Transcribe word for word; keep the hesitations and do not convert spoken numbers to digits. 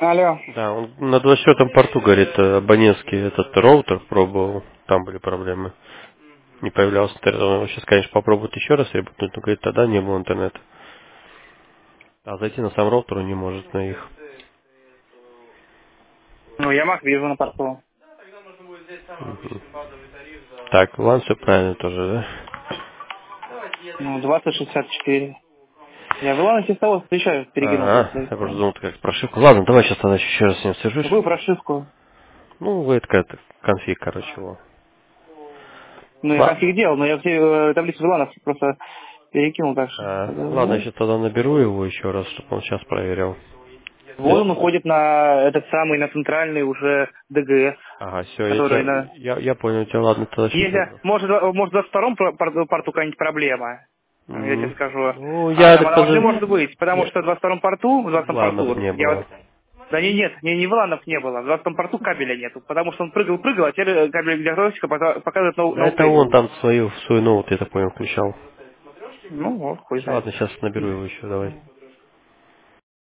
Алло. Да, он на двадцать четвёртом порту, говорит, э, абонентский этот роутер пробовал, там были проблемы. Не появлялся интернет. Он его сейчас, конечно, попробует еще раз ребутнуть, но, говорит, тогда не было интернета. А зайти на сам роутер он не может, на их. Ну, я Мак вижу на порту. Мгм. Так, ладно, все правильно тоже, да? Ну, двадцать шестьдесят четыре. Я в Илана того встречаю, перекинул Ага, просто. я просто думал, это как прошивка. Ладно, давай сейчас тогда еще раз с ним свяжусь. Какую прошивку? Ну, это какая-то конфиг, короче, его. Ну, я Ладно. конфиг делал, но я все э, таблицу в Илана просто перекинул так что. А, ладно, я Вот. сейчас тогда наберу его еще раз, чтобы он сейчас проверял. Вот он уходит на этот самый, на центральный уже ДГС, Ага, все, я который тебя, на... я, я понял тебя, ладно, тогда сейчас Если, наберу. может, э, может, в двадцать втором пор- пор- порту какая-нибудь проблема, я тебе М, скажу. Ну, А я там так она уже не подозреваю. может быть, потому что в двадцать втором порту, в двадцатом порту, Ладно, вот, не я вот было. Да не, нет, не, не Виланов не было. В двадцатом порту кабеля нету, потому что он прыгал-прыгал, а теперь э, кабель диагностика пока- показывает no, Да no это он cable. там свою, свой ноут, я так понял, включал. Ну вот, хуй знает. Ладно, сейчас наберу его еще, давай.